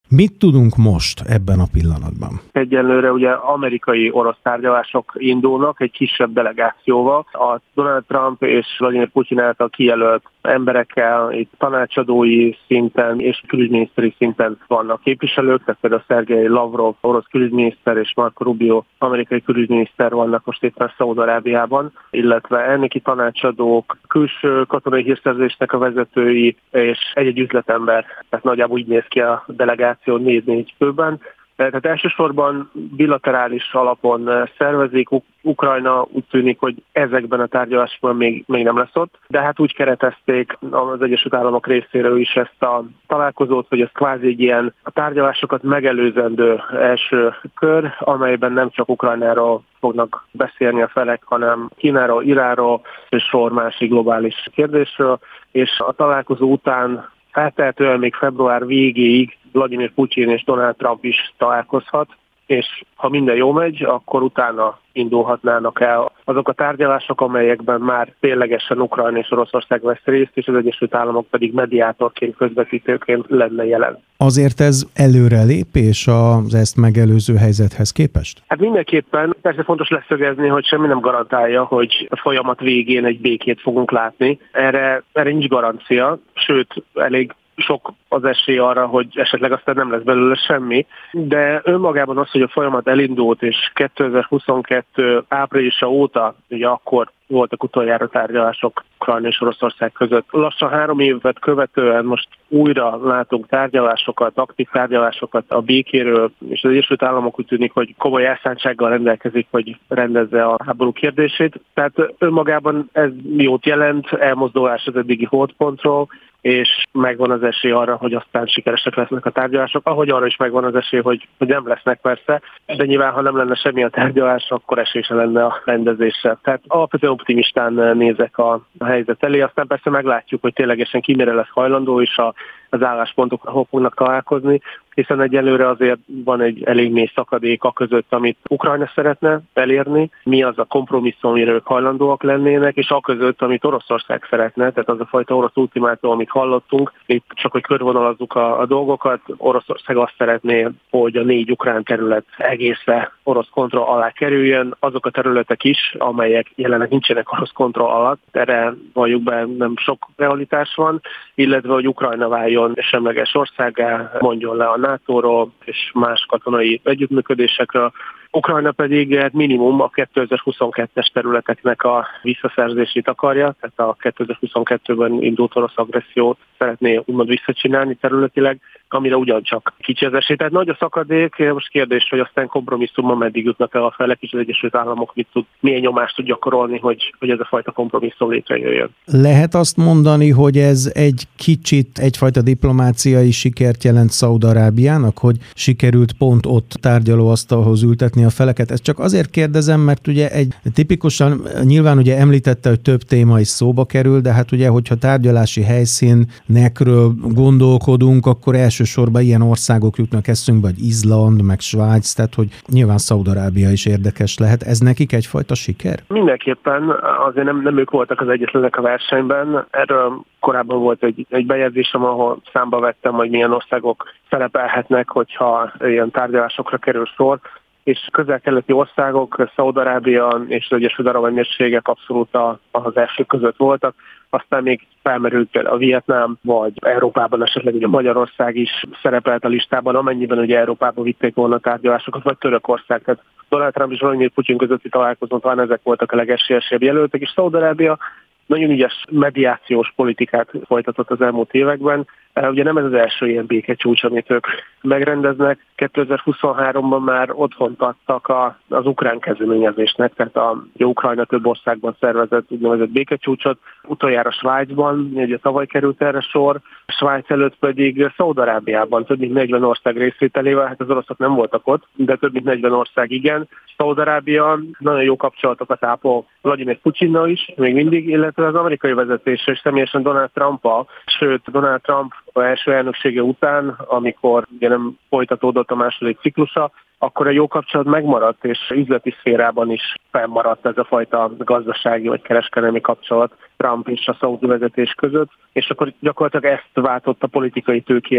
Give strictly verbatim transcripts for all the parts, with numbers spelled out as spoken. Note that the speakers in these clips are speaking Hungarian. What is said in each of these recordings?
Mit tudunk most ebben a pillanatban? Egyelőre ugye amerikai-orosz tárgyalások indulnak egy kisebb delegációval. A Donald Trump és Vladimir Putyin által kijelölt emberekkel, itt tanácsadói szinten és külügyminiszteri szinten vannak képviselők, tehát például Szergej Lavrov, orosz külügyminiszter és Marco Rubio, amerikai külügyminiszter vannak most éppen Szaúd-Arábiában, illetve elnöki tanácsadók, külső katonai hírszerzésnek a vezetői és egy-egy üzletember. Tehát nagyjából úgy néz ki a delegáció négy-négy főben. Tehát elsősorban bilaterális alapon szervezik. Ukrajna úgy tűnik, hogy ezekben a tárgyalásokban még, még nem lesz ott, de hát úgy keretezték az Egyesült Államok részéről is ezt a találkozót, hogy ez kvázi egy ilyen a tárgyalásokat megelőzendő első kör, amelyben nem csak Ukrajnáról fognak beszélni a felek, hanem Kínáról, Iránról és sor másik globális kérdésről, és a találkozó után feltehetően még február végéig Vladimir Putyin és Donald Trump is találkozhat, és ha minden jól megy, akkor utána indulhatnának el azok a tárgyalások, amelyekben már ténylegesen Ukrajna és Oroszország vesz részt, és az Egyesült Államok pedig mediátorként, közvetítőként lenne jelen. Azért ez előrelépés az ezt megelőző helyzethez képest? Hát mindenképpen persze fontos leszögezni, hogy semmi nem garantálja, hogy a folyamat végén egy békét fogunk látni. Erre, erre nincs garancia, sőt, elég sok az esély arra, hogy esetleg aztán nem lesz belőle semmi, de önmagában az, hogy a folyamat elindult, és kétezer-huszonkettő áprilisa óta, ugye akkor voltak utoljára tárgyalások Ukrajna és Oroszország között. Lassan három évet követően most újra látunk tárgyalásokat, aktív tárgyalásokat a békéről, és az Egyesült Államok úgy tűnik, hogy komoly elszántsággal rendelkezik, hogy rendezze a háború kérdését. Tehát önmagában ez jót jelent, elmozdulás az eddigi holdpontról, és megvan az esély arra, hogy aztán sikeresek lesznek a tárgyalások, ahogy arra is megvan az esély, hogy, hogy nem lesznek persze, de nyilván, ha nem lenne semmi a tárgyalás, akkor esély se lenne a rendezésre. Tehát alapvetően optimistán nézek a, a helyzet elé, aztán persze meglátjuk, hogy ténylegesen ki mire lesz hajlandó, és a, az álláspontok hol fognak találkozni, hiszen egyelőre azért van egy elég mély szakadék a között, amit Ukrajna szeretne elérni, mi az a kompromisszum, amire ők hajlandóak lennének, és a között, amit Oroszország szeretne, tehát az a fajta orosz ultimátum, amit hallottunk, itt csak hogy körvonalazzuk a, a dolgokat, Oroszország azt szeretné, hogy a négy ukrán terület egészre orosz kontroll alá kerüljön, azok a területek is, amelyek jelenleg nincsenek orosz kontroll alatt, erre valljuk be nem sok realitás van, illetve hogy Ukrajna váljon semleges országgá, mondjon le a nátóról és más katonai együttműködésekről. Ukrajna pedig minimum a kétezer-huszonkettes területeknek a visszaszerzését akarja, tehát a kétezer-huszonkettőben indult orosz agressziót szeretné úgymond visszacsinálni területileg, amire ugyancsak kicsi az esély. Tehát nagy a szakadék, most kérdés, hogy aztán kompromisszumban meddig jutnak el a felek, és az Egyesült Államok mit tud, milyen nyomást tud gyakorolni, hogy, hogy ez a fajta kompromisszum létrejöjjön. Lehet azt mondani, hogy ez egy kicsit egyfajta diplomáciai sikert jelent Szaúd-Arábiának, hogy sikerült pont ott tárgyalóasztalhoz ültetni a feleket. Ezt csak azért kérdezem, mert ugye egy tipikusan, nyilván ugye említette, hogy több téma is szóba kerül, de hát ugye, hogyha tárgyalási helyszínekről gondolkodunk, akkor elsősorban ilyen országok jutnak eszünkbe, vagy Izland, meg Svájc, tehát hogy nyilván Szaúd-Arábia is érdekes lehet. Ez nekik egyfajta siker? Mindenképpen, azért nem, nem ők voltak az egyetlenek a versenyben. Erről korábban volt egy, egy bejegyzésem, ahol számba vettem, hogy milyen országok szerepelhetnek, hogyha ilyen tárgyalásokra kerül sor, és közel-keleti országok, Szaúd-Arábia és az Egyesült Arab Emírségek abszolút az első között voltak. Aztán még felmerült például a Vietnám, vagy Európában esetleg ugye Magyarország is szerepelt a listában, amennyiben ugye Európában vitték volna tárgyalásokat, vagy Törökország. Tehát Donald Trump és Vladimir Putyin közötti találkozón talán ezek voltak a legesélyesebb jelöltek, és Szaúd-Arábia nagyon ügyes mediációs politikát folytatott az elmúlt években. Ugye nem ez az első ilyen békecsúcs, amit ők megrendeznek. kétezer-huszonháromban már otthont adtak a, az ukrán kezdeményezésnek, tehát a Ukrajna több országban szervezett úgynevezett békecsúcsot. Utoljára Svájcban, ugye tavaly került erre sor, Svájc előtt pedig Szaúd-Arábiában több mint negyven ország részvételével, hát az oroszok nem voltak ott, de több mint negyven ország igen. Szaúd-Arábia nagyon jó kapcsolatokat ápol Vladimir Putyinnal is, még mindig, illetve az amerikai vezetéssel, és személyesen Donald Trumpal, sőt Donald Trump az első elnöksége után, amikor ugye nem folytatódott a második ciklusa, akkor a jó kapcsolat megmaradt, és üzleti szférában is fennmaradt ez a fajta gazdasági vagy kereskedelmi kapcsolat Trump és a szaúdi vezetés között, és akkor gyakorlatilag ezt váltott a politikai tőkére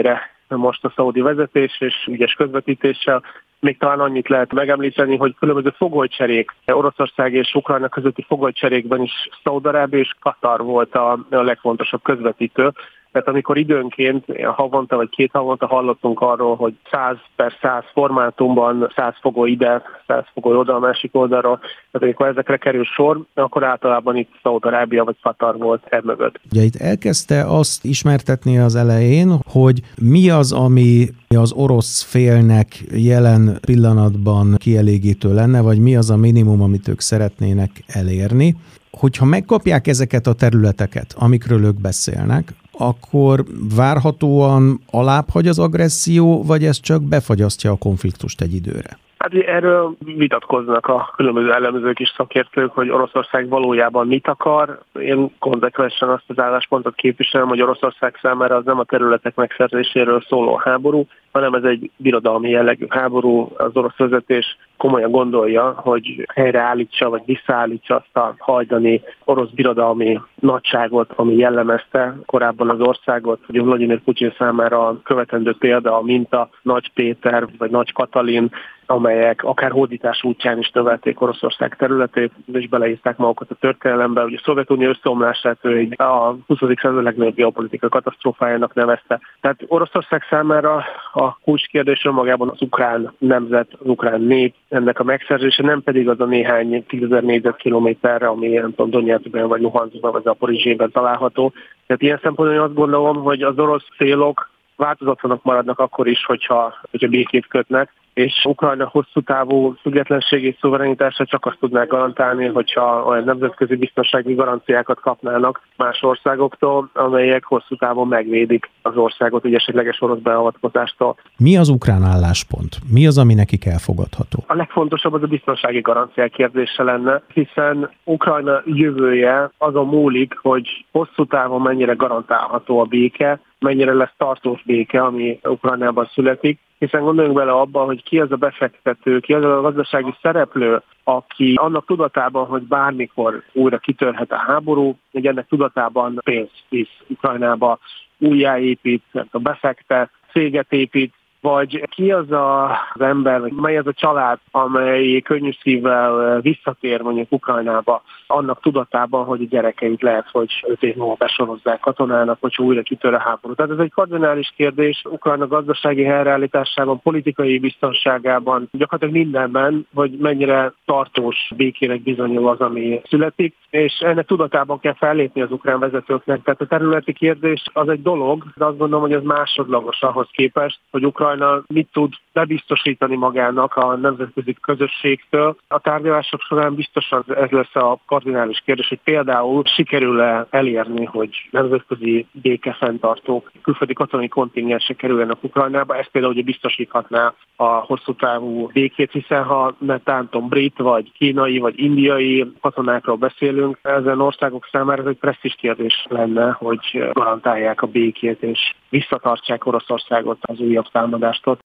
most a szaudi vezetés és ügyes közvetítéssel. Még talán annyit lehet megemlíteni, hogy különböző fogolycserék, Oroszország és Ukrajna közötti fogolycserékben is Szaúd-Arábia és Katar volt a legfontosabb közvetítő. Tehát amikor időnként, havonta vagy két havonta hallottunk arról, hogy száz per száz formátumban száz fogoly ide, száz fogoly oda a másik oldalról, tehát amikor ezekre kerül sor, akkor általában itt Szaúd-Arábia vagy Katar volt emögött. Ugye itt elkezdte azt ismertetni az elején, hogy mi az, ami az orosz félnek jelen pillanatban kielégítő lenne, vagy mi az a minimum, amit ők szeretnének elérni. Hogyha megkapják ezeket a területeket, amikről ők beszélnek, akkor várhatóan alábbhagy az agresszió, vagy ez csak befagyasztja a konfliktust egy időre? Hát erről vitatkoznak a különböző elemzők és szakértők, hogy Oroszország valójában mit akar. Én konzekvensen azt az álláspontot képviselem, hogy Oroszország számára az nem a területek megszerzéséről szóló háború, hanem ez egy birodalmi jellegű háború. Az orosz vezetés komolyan gondolja, hogy helyreállítsa vagy visszaállítsa azt a hajdani orosz birodalmi nagyságot, ami jellemezte korábban az országot. Ugye Vladimir Putyin számára a követendő példa a minta Nagy Péter vagy Nagy Katalin, amelyek akár hódítás útján is növelték Oroszország területét, és beleírták magukat a történelembe. Ugye a Szovjetunió összeomlását ő a huszadik század legnagyobb geopolitikai katasztrófájának nevezte. Tehát Oroszország számára a kulcskérdés önmagában az ukrán nemzet, az ukrán nép, ennek a megszerzése, nem pedig az a néhány tízezer négyzetkilométerre, ami nem tudom, Donyeckben, vagy Luhanskban, vagy Zaporizsjében található. Tehát ilyen szempontból én azt gondolom, hogy az orosz célok változatlanok maradnak akkor is, hogyha, hogyha békét kötnek, és Ukrajna hosszú távú függetlenség és szuverenitása csak azt tudná garantálni, hogyha olyan nemzetközi biztonsági garanciákat kapnának más országoktól, amelyek hosszú távon megvédik az országot egy esetleges orosz beavatkozástól. Mi az ukrán álláspont? Mi az, ami nekik elfogadható? A legfontosabb az a biztonsági garanciák kérdése lenne, hiszen Ukrajna jövője azon múlik, hogy hosszú távon mennyire garantálható a béke, mennyire lesz tartós béke, ami Ukrajnában születik, hiszen gondoljunk bele abba, hogy ki az a befektető, ki az a gazdasági szereplő, aki annak tudatában, hogy bármikor újra kitörhet a háború, hogy ennek tudatában pénzt visz Ukrajnába, újjáépít, a befektet, céget épít, vagy ki az a, az ember, vagy mely az a család, amely könnyű szívvel visszatér mondjuk Ukrajnába, annak tudatában, hogy a gyerekeit lehet, hogy öt év múlva besorozzák katonának, hogy újra kitör a háború. Tehát ez egy kardinális kérdés Ukrajna gazdasági helyreállításában, politikai biztonságában, gyakorlatilag mindenben, hogy mennyire tartós békének bizonyul az, ami születik, és ennek tudatában kell fellépni az ukrán vezetőknek. Tehát a területi kérdés az egy dolog, de azt gondolom, hogy ez másodlagos ahhoz képest, hogy Ukrajna mit tud bebiztosítani magának a nemzetközi közösségtől. A tárgyalások során biztosan ez lesz a kardinális kérdés, hogy például sikerül-e elérni, hogy nemzetközi békefenntartók, külföldi katonai kontingensek kerüljenek Ukrajnába. Ez például ugye biztosíthatná a hosszú távú békét, hiszen ha netántom brit, vagy kínai, vagy indiai katonákról beszélünk, ezen országok számára ez egy presztízs kérdés lenne, hogy garantálják a békét és visszatartsák Oroszországot az újabb támadástól.